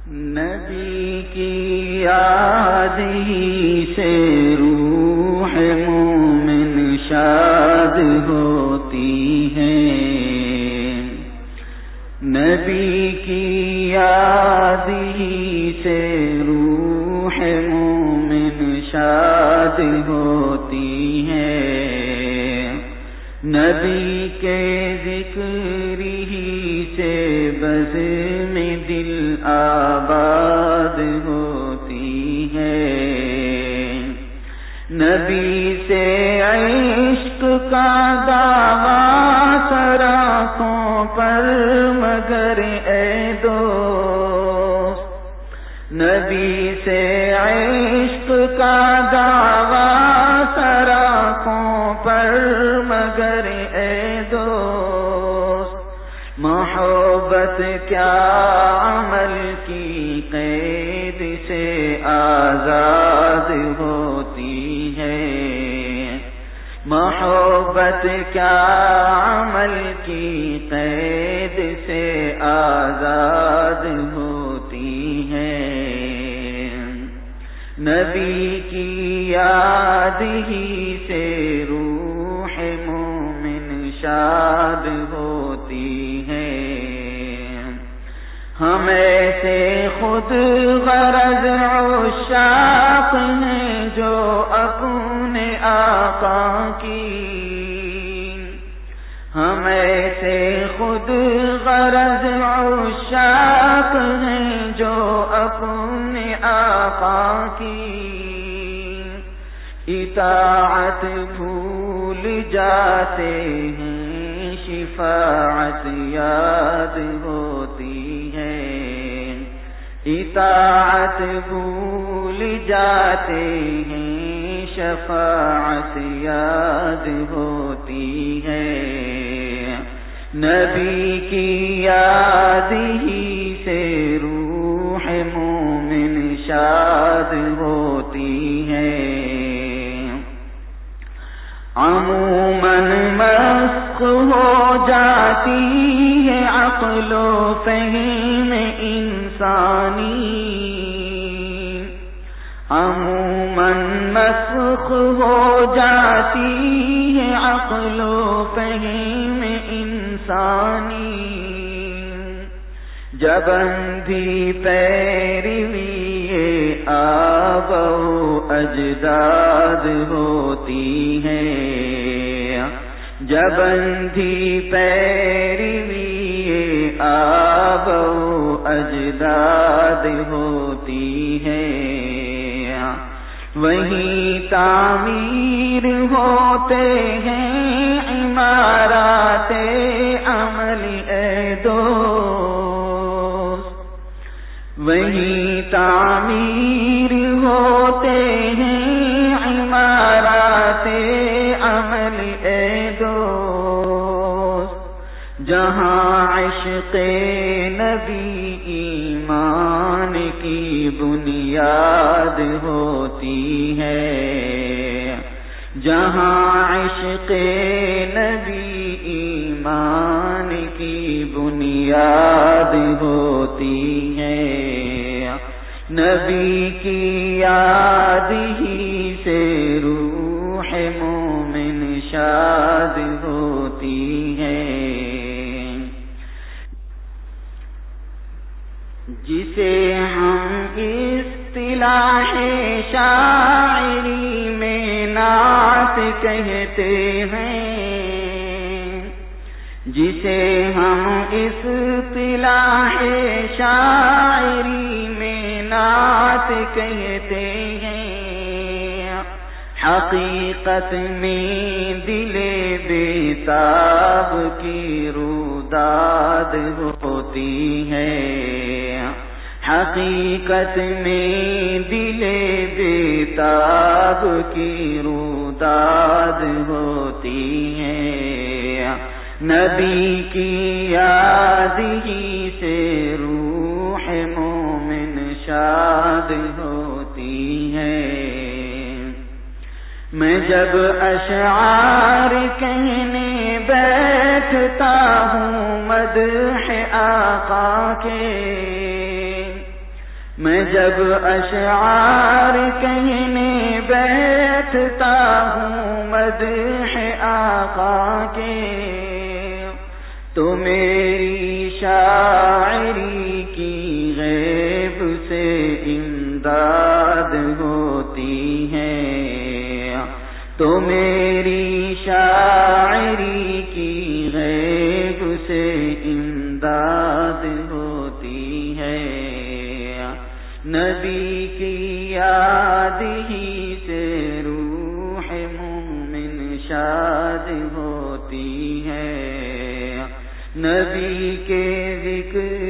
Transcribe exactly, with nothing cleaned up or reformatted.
نبی کی یاد ہی سے روح مومن شاد ہوتی ہے، نبی کی یاد ہی سے روح مومن شاد ہوتی ہے، نبی کے ذکر ہی سے بزم دل آباد ہوتی ہے، نبی سے عشق کا دعویٰ سراخوں پر مگر اے دوست، نبی سے عشق کا دعویٰ سراخوں پر مگر اے دوست، محبت کیا عمل کی قید سے آزاد ہوتی ہے، محبت کیا عمل کی قید سے آزاد ہوتی ہے، نبی کی یاد ہی سے روح مومن شاد ہوتی ہے، ہم ایسے خود غرض عشاق ہیں جو اپنے آقا کی، ہم ایسے خود غرض عشاق ہیں جو اپنے آقا کی اطاعت بھول جاتے ہیں، شفاعت یاد ہوتی ہے، اطاعت بھول جاتے ہیں، شفاعت یاد ہوتی ہے، نبی کی یاد ہی سے روح مومن شاد ہوتی ہے، عموماً مسخ ہو جاتی ہے عقل و فہم انسانی، عموماً مسخ ہو جاتی ہے عقل و فہم انسانی، جب اندھی پیروی آبا و اجداد ہوتی ہے، جب اندھی پیروی آبا و اجداد ہوتی ہے، وہیں تعمیر ہوتے ہیں عمارات عمل اے دوست، وہیں تعمیر ہوتے ہیں عمارات عمل اے دوست، جہاں عشق نبی ایمان کی بنیاد ہوتی ہے، جہاں عشق نبی ایمان کی بنیاد ہوتی ہے، نبی کی یاد ہی سے روح مومن شاد ہوتی ہے، جسے ہم اصطلاح شاعری میں نعت کہتے ہیں، جسے ہم اصطلاح شاعری میں نعت کہتے ہیں، حقیقت میں دل بیتاب کی روداد ہوتی ہے، حقیقت میں دل بیتاب کی روداد ہوتی ہے، نبی کی یاد ہی سے روح مومن شاد ہوتی ہے، میں جب اشعار کہنے بیٹھتا ہوں مدح آقا کے، میں جب اشعار کہنے بیٹھتا ہوں مدح آقا کے، تو میری شاعری کی غیب سے امداد ہوتی ہے، تو میری شاعری کی غیب سے امداد ہوتی ہے، نبی کی یاد ہی سے روح مومن شاد ہوتی ہے، نبی کے ذکر